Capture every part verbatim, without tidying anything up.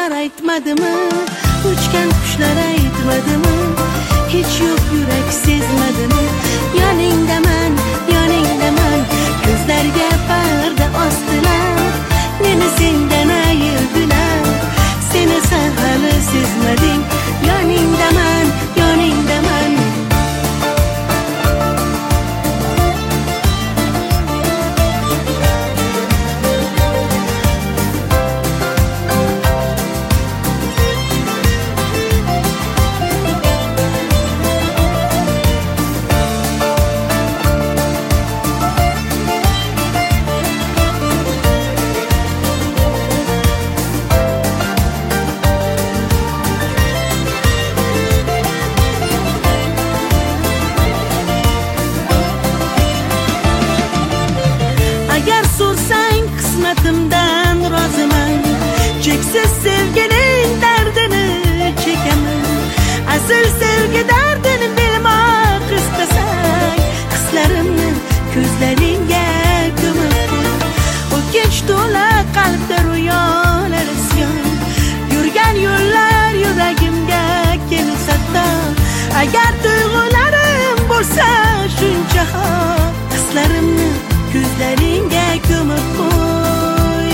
suvlar aytmadimi, uchgan qushlar aytmadimi, hech yo'q yurak sezmadimi? Yoningdaman, yoningdaman, ko'zlarga parda ostilar, meni sendan ayirdilar, seni sen hali sezmading. Yoningdaman, yoningdaman. Qismatimdan roziman, cheksiz sevgining dardini chekaman. Asl sevgi dardini bilmoq istasang, hislarimni ko'zlaringga ko'mib qo'y. O'kinch to'la qalbda ro'yolar isyon, yurgan yo'llar yuragimga kelsa tor. Agar tuyg'ularim bo'lsa shuncha xor, hislarimni ko'zlaringga ko'mib qo'y.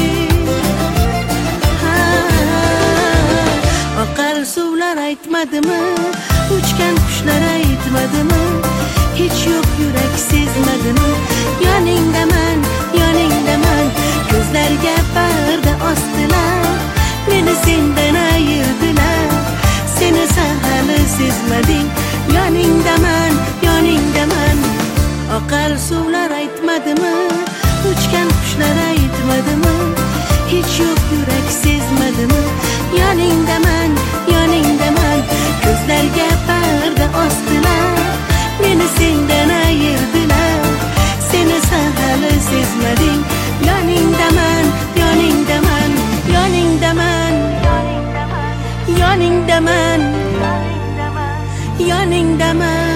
Oqar suvlar aytmadimi, uchgan qushlar aytmadimi, hech yo'q yurak sezmadimi? Yoningdaman, yoningdaman, ko'zlarga parda ostilar, meni sendan ayirdilar, seni sen hali sezmading. Yoningdaman, yoningdaman. Oqar suvlar aytmadimi, uchgan qushlar aytmadimi, hech yo'q yurak sezmadimi? Yoningdaman, yoningdaman, ko'zlarga parda ostilar, meni sendan ayirdilar, seni sen hali sezmading. Yoningdaman, yoningdaman, yoningdaman, yoningdaman, yoningdaman.